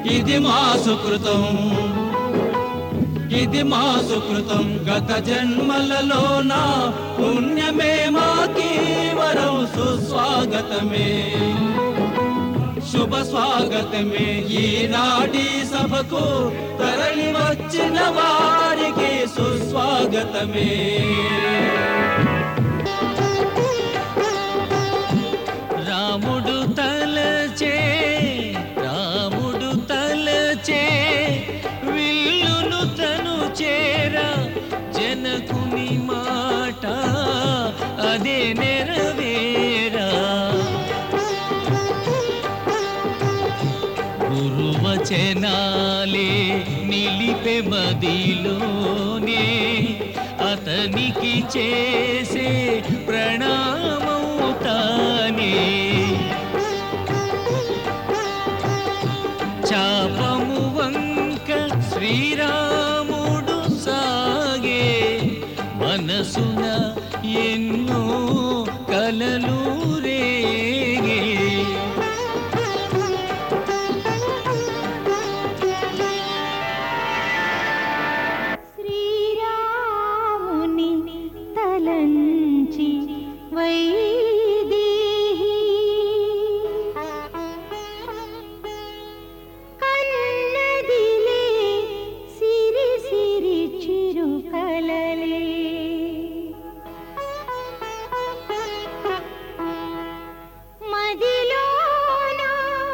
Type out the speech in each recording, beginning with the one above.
ఇది మా సుకృతం, ఇది మా సుకృతం. గత జన్మలలోన పుణ్యమే మాకీ వరం. సుస్వాగతమే, శుభ స్వాగతమే ఈనాటి సభకు. తరలి వచ్చిన వారికి సుస్వాగతమే. రాముడు తలచే, రాముడు తలచే విల్లును తను చేరా. జనకుని మాట అదే నెరవేరా. గురువచనాలే నిలిపే మదిలోనే అతనికి చేసే ప్రణామౌతానే. చాపము వంక శ్రీరాముడు సాగే. మనసున ఎన్నో కలలు రేగే. తలంచి వైదేహి కన్నదిలే సిరి సిరి చిరుకలలే. మదిలోన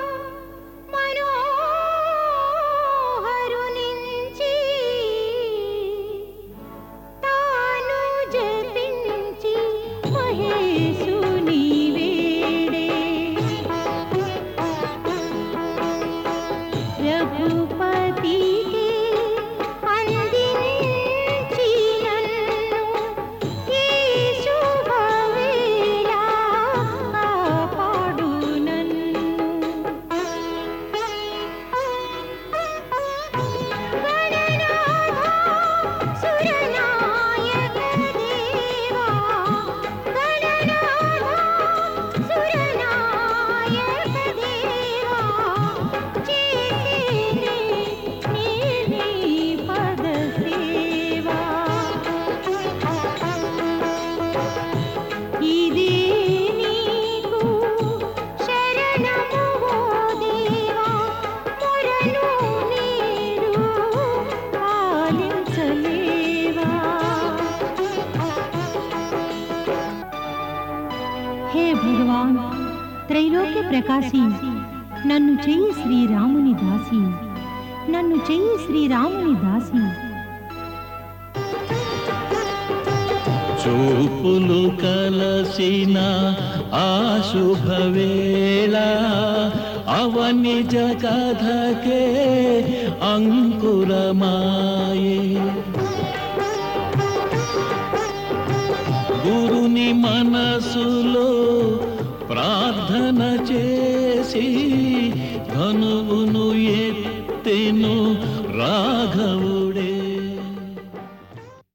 మనోహరునించి తాను జపించి మహేశుని వేడే. రఘుపతికి అందించి నన్ను ఈ శుభవేళ కాపాడు నన్ను. గణనాథ సురనాయక దేవా, గణనాథ సురనాయక దేవా, చేసేనే నీ పద సేవా. ఇదే నీకు శరణము ఓ దేవా, మొరను నేడు పాలించలేవా. హే భగవాన్ త్రైలోక్య ప్రకాశి, నన్ను చెయ్యి శ్రీరాముని దాసి, నన్ను చెయ్యి శ్రీరాముని దాసి. చూపులు కలసిన ఆ శుభవేళ అవని జగధకే అంకురమాయే. గురుని మనసులో ప్రార్థన చేసి ధనువును ఎత్తెను రాఘవు